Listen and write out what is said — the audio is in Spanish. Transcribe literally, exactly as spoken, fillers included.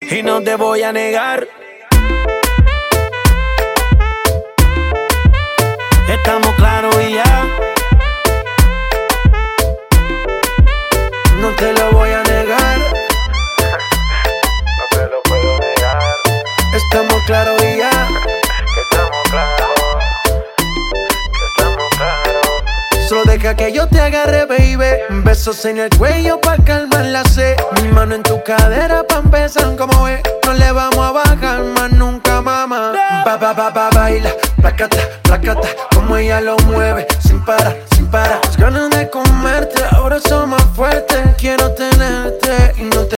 y no te voy a negar. Estamos claros y ya. No te lo voy a negar. No te lo puedo negar. Estamos claros y ya. Que estamos claros. Que estamos claros. Solo deja que yo te agarre, baby. Besos en el cuello pa' calmar la sed. Mi mano en tu cadera pa' empezar, como es. No le vamos a bajar más nunca, mamá. Ba, ba, ba, ba, baila, placata, placata. Como ella lo mueve, sin parar, sin parar. Las ganas de comerte, ahora son más fuertes. Quiero tenerte y no te